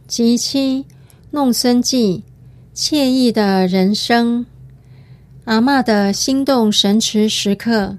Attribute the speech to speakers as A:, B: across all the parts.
A: 集7弄孙记，惬意的人生。阿嬷的心动神驰时刻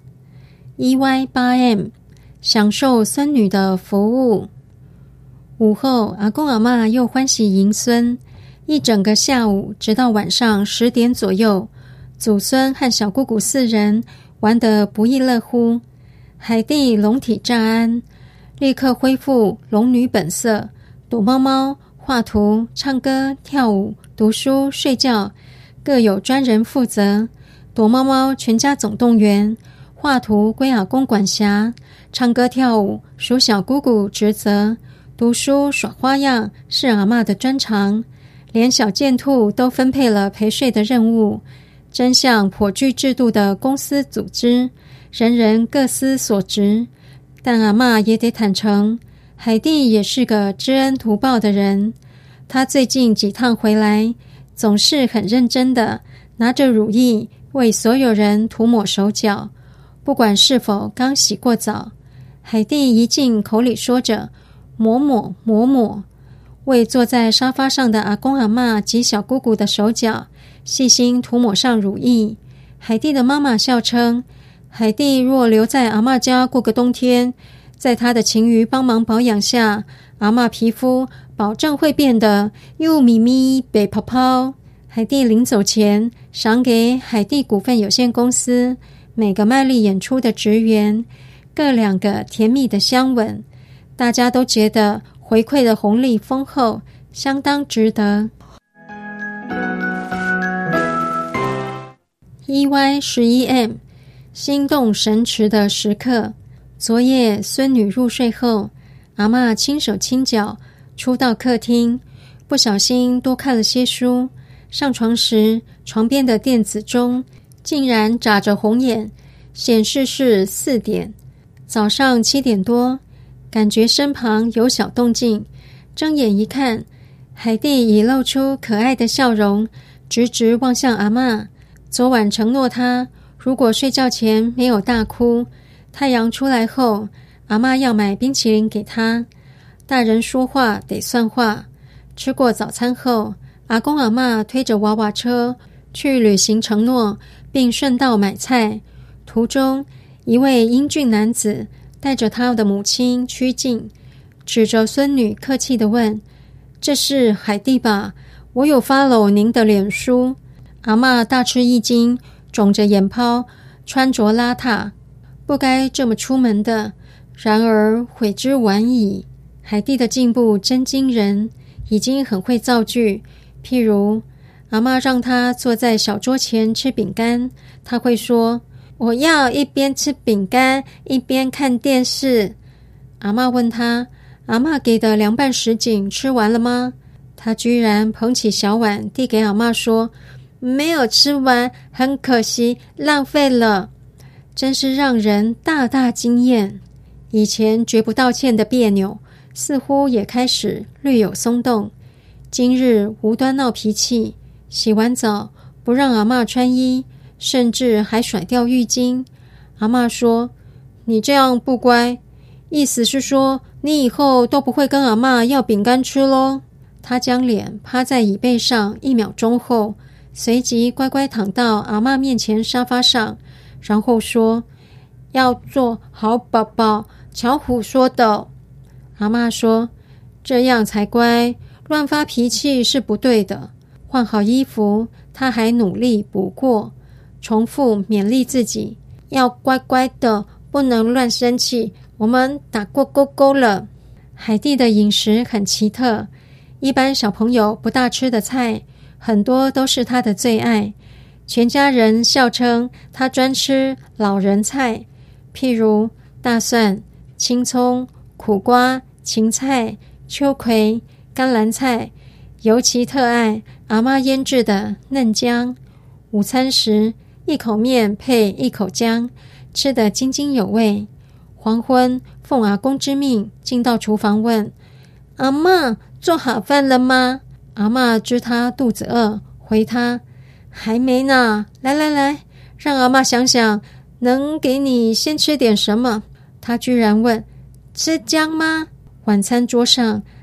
A: EY8M 享受孙女的服务。午后，阿公阿嬷又欢喜迎孙，一整个下午直到晚上10点左右，祖孙和小姑姑4人玩得不亦乐乎。海蒂龙体乍安，立刻恢复龙女本色，躲猫猫、画图、唱歌、跳舞、读书、睡觉，各有专人负责。躲猫猫全家总动员，画图归阿公管辖，唱歌跳舞属小姑姑职责，读书耍花样是阿嬷的专长，连小贱兔都分配了陪睡的任务，真像颇具制度的公司组织，人人各司所职。但阿嬷也得坦诚，海蒂也是个知恩图报的人。她最近几趟回来，总是很认真的拿着乳液为所有人涂抹手脚，不管是否刚洗过澡，海蒂一进口里说着抹抹抹抹，为坐在沙发上的阿公阿嬷及小姑姑的手脚细心涂抹上乳液。海蒂的妈妈笑称，海蒂若留在阿嬷家过个冬天，在她的勤于帮忙保养下，阿嬷皮肤保证会变得又咪咪白泡泡。海蒂临走前赏给海蒂股份有限公司每个卖力演出的职员各2个甜蜜的香吻，大家都觉得回馈的红利丰厚，相当值得。EY11M 心动神驰的时刻。昨夜孙女入睡后，阿嬷轻手轻脚出到客厅，不小心多看了些书。上床时，床边的电子钟竟然眨着红眼，显示是4点。早上7点多，感觉身旁有小动静，睁眼一看，海蒂已露出可爱的笑容，直直望向阿嬷。昨晚承诺她，如果睡觉前没有大哭，太阳出来后，阿嬷要买冰淇淋给她。大人说话得算话。吃过早餐后，阿公阿嬷推着娃娃车去履行承诺，并顺道买菜。途中，一位英俊男子带着他的母亲趋近，指着孙女客气地问：“这是海蒂吧？我有 follow 您的脸书。”阿嬷大吃一惊，肿着眼泡，穿着邋遢，不该这么出门的。然而悔之晚矣。海蒂的进步真惊人，已经很会造句。譬如，阿嬷让他坐在小桌前吃饼干，他会说：“我要一边吃饼干一边看电视。”阿嬷问他：“阿嬷给的凉拌什锦吃完了吗？”他居然捧起小碗递给阿嬷说：“没有吃完，很可惜，浪费了。”真是让人大大惊艳。以前绝不道歉的别扭，似乎也开始略有松动。今日无端闹脾气，洗完澡不让阿嬷穿衣，甚至还甩掉浴巾。阿嬷说：“你这样不乖，意思是说你以后都不会跟阿嬷要饼干吃咯。”她将脸趴在椅背上1秒钟后，随即乖乖躺到阿嬷面前沙发上，然后说：“要做好宝宝，巧虎说的。”阿嬷说：“这样才乖，乱发脾气是不对的。”换好衣服，她还努力补过，重复勉励自己，要乖乖的，不能乱生气，我们打过勾勾了。海蒂的饮食很奇特，一般小朋友不大吃的菜，很多都是她的最爱。全家人笑称她专吃老人菜，譬如大蒜、青葱、苦瓜、芹菜、秋葵、甘蓝菜，尤其特爱阿嬷腌制的嫩姜。午餐时，一口面配一口姜，吃得津津有味。黄昏，奉阿公之命进到厨房问：“阿嬷，做好饭了吗？”阿嬷知他肚子饿，回他：“还没呢，来来来，让阿嬷想想能给你先吃点什么。”他居然问：“吃姜吗？”晚餐桌上，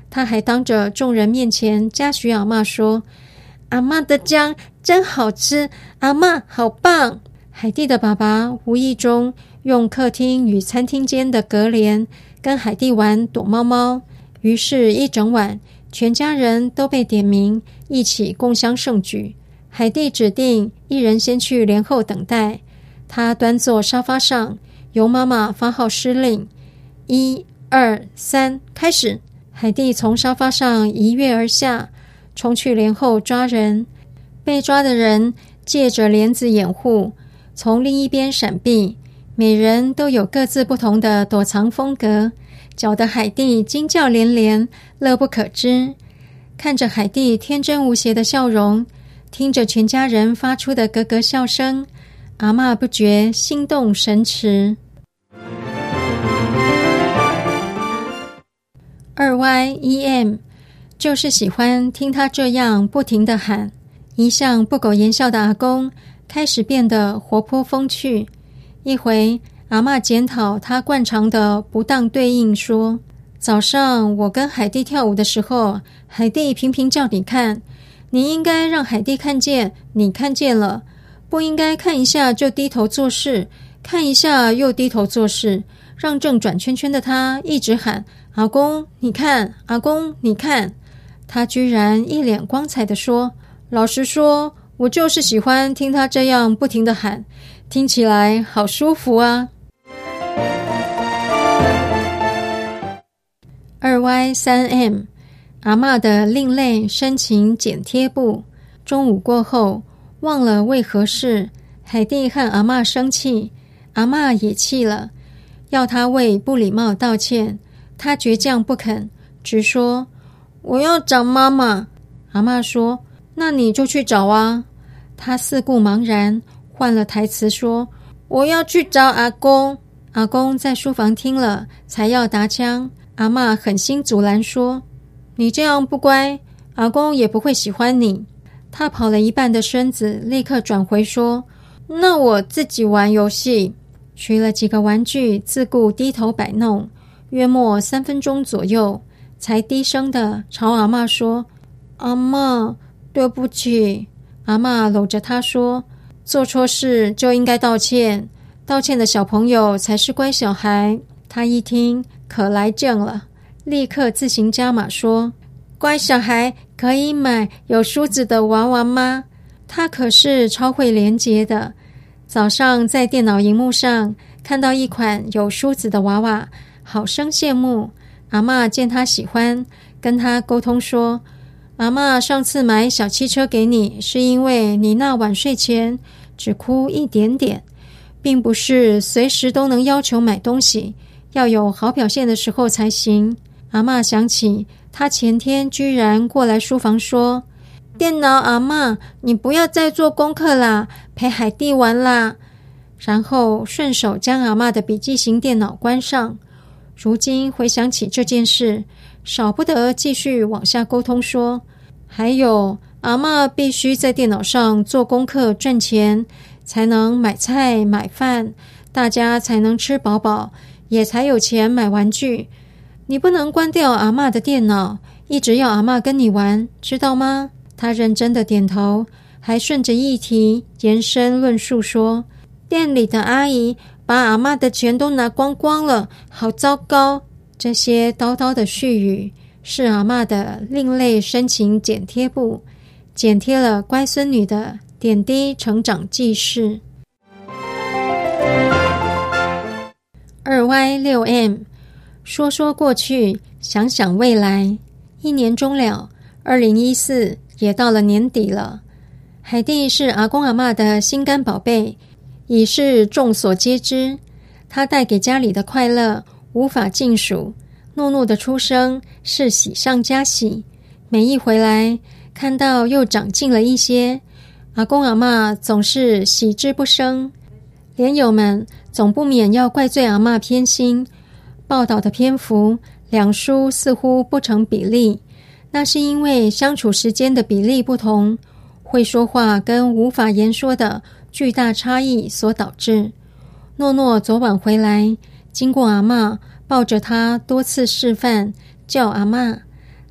A: 他还当着众人面前嘉许阿嬷说：“阿嬷的姜真好吃，阿嬷好棒！”海蒂的爸爸无意中用客厅与餐厅间的隔帘跟海蒂玩躲猫猫，于是一整晚全家人都被点名一起共襄盛举。海蒂指定一人先去帘后等待，他端坐沙发上，由妈妈发号施令：1、2、3，开始！海蒂从沙发上一跃而下，冲去帘后抓人。被抓的人借着帘子掩护，从另一边闪避，每人都有各自不同的躲藏风格，搅得海蒂惊叫连连，乐不可支。看着海蒂天真无邪的笑容，听着全家人发出的咯咯笑声，阿嬷不觉心动神驰。2Y1M 就是喜欢听他这样不停地喊。一向不苟言笑的阿公开始变得活泼风趣。一回，阿嬷检讨他惯常的不当对应，说：“早上我跟海蒂跳舞的时候，海蒂频频叫你看，你应该让海蒂看见你看见了，不应该看一下就低头做事，看一下又低头做事，让正转圈圈的他一直喊阿公你看，阿公你看。”他居然一脸光彩地说：“老实说，我就是喜欢听他这样不停地喊，听起来好舒服啊。” 2Y3M 阿嬷的另类深情剪贴簿。中午过后，忘了为何事，海蒂和阿嬷生气，阿嬷也气了，要他为不礼貌道歉。他倔强不肯，直说：“我要找妈妈。”阿嬷说：“那你就去找啊。”他四顾茫然，换了台词说：“我要去找阿公。”阿公在书房听了，才要搭腔。阿嬷狠心阻拦说：“你这样不乖，阿公也不会喜欢你。”他跑了一半的身子立刻转回说：“那我自己玩游戏。”取了几个玩具，自顾低头摆弄，约莫3分钟左右，才低声的朝阿嬷说：“阿嬷，对不起。”阿嬷搂着他说：“做错事就应该道歉，道歉的小朋友才是乖小孩。”他一听可来劲了，立刻自行加码说：“乖小孩可以买有梳子的娃娃吗？”他可是超会连结的。早上在电脑荧幕上看到一款有梳子的娃娃，好生羡慕。阿嬷见他喜欢，跟他沟通说：“阿嬷上次买小汽车给你，是因为你那晚睡前只哭一点点，并不是随时都能要求买东西，要有好表现的时候才行。”阿嬷想起他前天居然过来书房说：“电脑阿嬷，你不要再做功课啦，陪海蒂玩啦。”然后顺手将阿嬷的笔记型电脑关上。如今回想起这件事，少不得继续往下沟通说：“还有，阿嬷必须在电脑上做功课赚钱，才能买菜买饭，大家才能吃饱饱，也才有钱买玩具。你不能关掉阿嬷的电脑，一直要阿嬷跟你玩，知道吗？”他认真的点头，还顺着议题延伸论述说：“店里的阿姨把阿嬷的钱都拿光光了，好糟糕。”这些叨叨的絮语是阿嬷的另类深情剪贴簿，剪贴了乖孙女的点滴成长记事。2Y6M 说说过去，想想未来。1年终了，2014也到了年底了。海蒂是阿公阿嬷的心肝宝贝，已是众所皆知。他带给家里的快乐无法尽数，诺诺的出生是喜上加喜。每一回来，看到又长进了一些，阿公阿嬷总是喜之不胜。连友们总不免要怪罪阿嬷偏心，报道的篇幅两书似乎不成比例，那是因为相处时间的比例不同，会说话跟无法言说的巨大差异所导致。诺诺昨晚回来，经过阿嬷，抱着他多次示范叫阿嬷，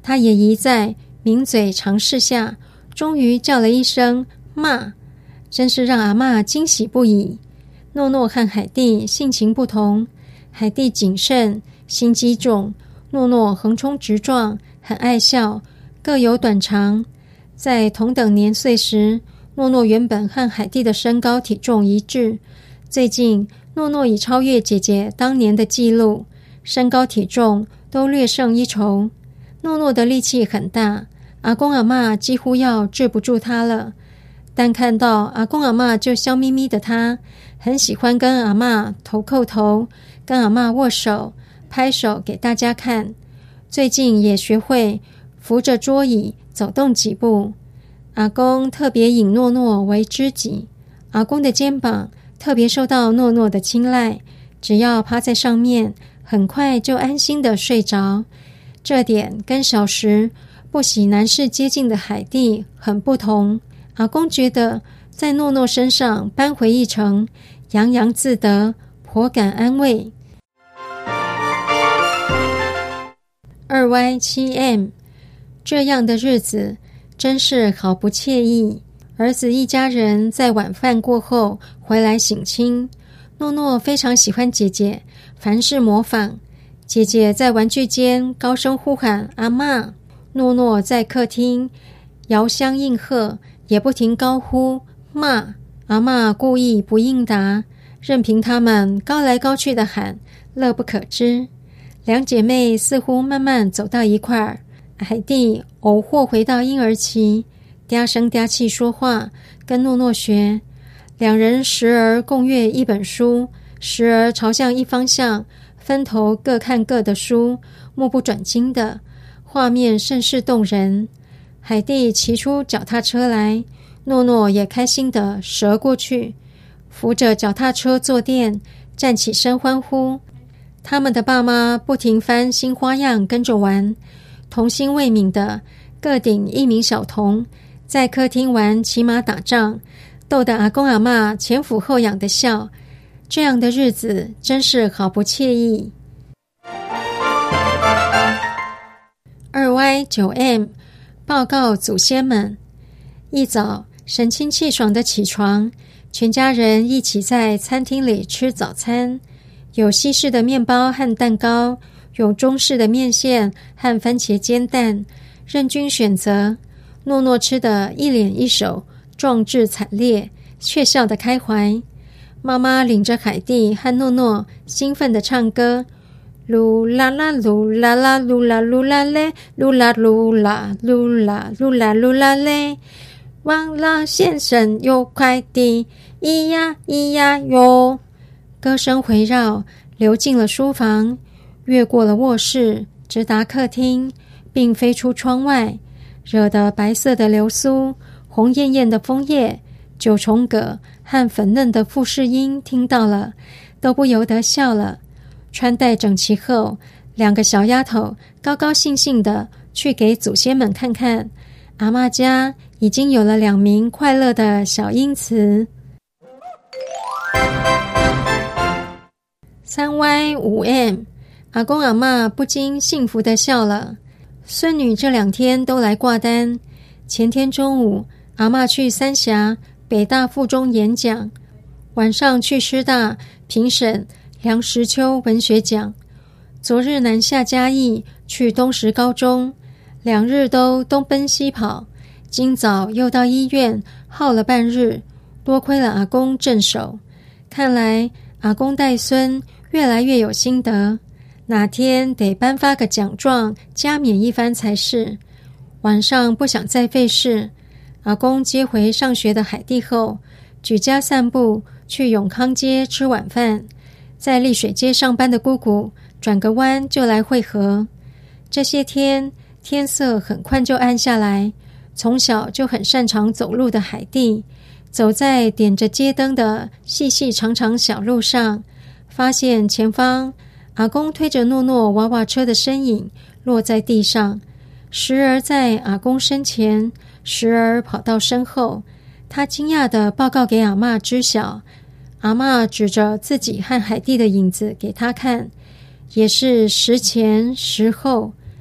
A: 他也一再抿嘴尝试下，终于叫了一声妈，真是让阿嬷惊喜不已。诺诺和海蒂性情不同，海蒂谨慎，心机重，诺诺横冲直撞，很爱笑，各有短长。在同等年岁时，诺诺原本和海蒂的身高体重一致，最近诺诺已超越姐姐当年的纪录，身高体重都略胜一筹。诺诺的力气很大，阿公阿嬷几乎要治不住他了。但看到阿公阿嬷就笑眯眯的他，很喜欢跟阿嬷头叩头，跟阿嬷握手，拍手给大家看。最近也学会扶着桌椅走动几步。阿公特别引诺诺为知己，阿公的肩膀特别受到诺诺的青睐，只要趴在上面，很快就安心地睡着。这点跟小时不喜男士接近的海蒂很不同。阿公觉得在诺诺身上扳回一城，洋洋自得，颇感安慰。2Y7M， 这样的日子真是好不惬意。儿子一家人在晚饭过后回来省亲，诺诺非常喜欢姐姐，凡事模仿。姐姐在玩具间高声呼喊阿嬷，诺诺在客厅遥相应和，也不停高呼骂。阿嬷故意不应答，任凭他们高来高去的喊，乐不可支。两姐妹似乎慢慢走到一块儿，海蒂偶或回到婴儿期，嗲声嗲气说话，跟诺诺学。两人时而共阅一本书，时而朝向一方向，分头各看各的书，目不转睛的，画面甚是动人。海蒂骑出脚踏车来，诺诺也开心地折过去，扶着脚踏车坐垫，站起身欢呼。他们的爸妈不停翻新花样跟着玩，童心未泯的各顶一名小童，在客厅玩骑马打仗，逗得阿公阿嬷前俯后仰的笑。这样的日子真是好不惬意。2Y9M， 报告祖先们。一早神清气爽的起床，全家人一起在餐厅里吃早餐，有西式的面包和蛋糕，有中式的面线和番茄煎蛋，任君选择。诺诺吃得一脸一手，壮志惨烈，却笑得开怀。妈妈领着海蒂和诺诺兴奋地唱歌，噜啦啦噜啦啦噜啦噜啦嘞，噜啦噜啦噜啦噜啦噜啦嘞。王老先生有快递，咿呀咿呀哟。歌声回绕，流进了书房，越过了卧室，直达客厅，并飞出窗外，惹得白色的流苏、红艳艳的枫叶、九重葛和粉嫩的富士樱听到了，都不由得笑了。穿戴整齐后，两个小丫头高高兴兴地去给祖先们看看，阿嬷家已经有了2名快乐的小英雌。3Y5M， 阿公阿嬷不禁幸福地笑了。孙女这2天都来挂单。前天中午，阿嬷去三峡北大附中演讲，晚上去师大评审梁实秋文学奖。昨日南下嘉义去东石高中，2日都东奔西跑，今早又到医院耗了半日，多亏了阿公镇守。看来阿公带孙越来越有心得，哪天得颁发个奖状加冕一番才是。晚上不想再费事，阿公接回上学的海蒂后，举家散步去永康街吃晚饭，在丽水街上班的姑姑转个弯就来会合。这些天天色很快就暗下来，从小就很擅长走路的海蒂走在点着街灯的细细长长小路上，发现前方阿公推着诺诺娃娃车的身影落在地上，时而在阿公身前，时而跑到身后。他惊讶地报告给阿嬷知晓，阿嬷指着自己和海蒂的影子给他看，也是时前时后。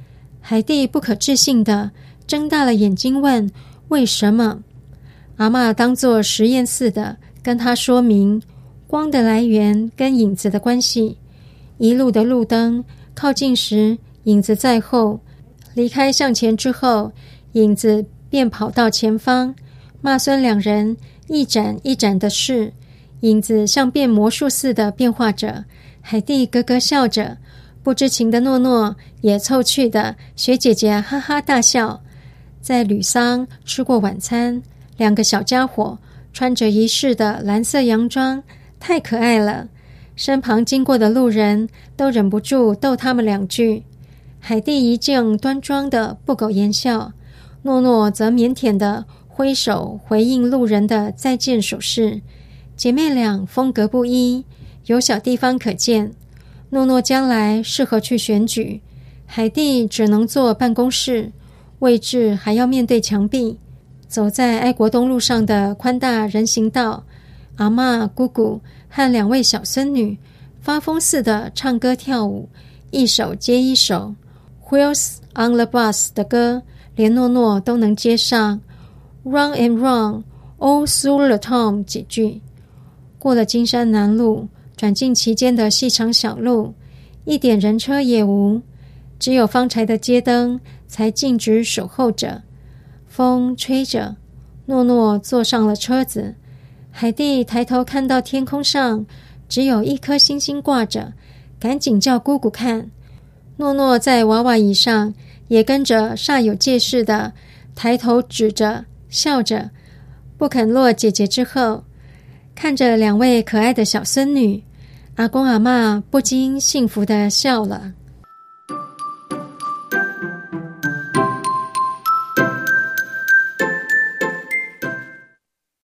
A: 海蒂不可置信地睁大了眼睛问：为什么？阿嬷当作实验似的跟他说明光的来源跟影子的关系。一路的路灯靠近时，影子在后；离开向前之后，影子便跑到前方。妈孙两人一盏一盏的试，影子像变魔术似的变化着。海蒂咯咯笑着，不知情的诺诺也凑趣的学姐姐哈哈大笑。在吕桑吃过晚餐，两个小家伙穿着一式的蓝色洋装，太可爱了。身旁经过的路人都忍不住逗他们两句。海蒂一静端庄的不苟言笑，诺诺则腼腆的挥手回应路人的再见手势。姐妹俩风格不一，有小地方可见。诺诺将来适合去选举，海蒂只能坐办公室，位置还要面对墙壁。走在爱国东路上的宽大人行道，阿嬷、姑姑和两位小孙女发疯似的唱歌跳舞，一首接一首。Wheels on the bus 的歌，连诺诺都能接上。Run and run, all through the town 几句。过了金山南路，转进其间的细长小路，一点人车也无，只有方柴的街灯才静止守候着。风吹着，诺诺坐上了车子。海蒂抬头看到天空上只有一颗星星挂着，赶紧叫姑姑看。诺诺在娃娃椅上也跟着煞有介事的抬头指着笑着，不肯落姐姐之后。看着两位可爱的小孙女，阿公阿嬷不禁幸福地笑了。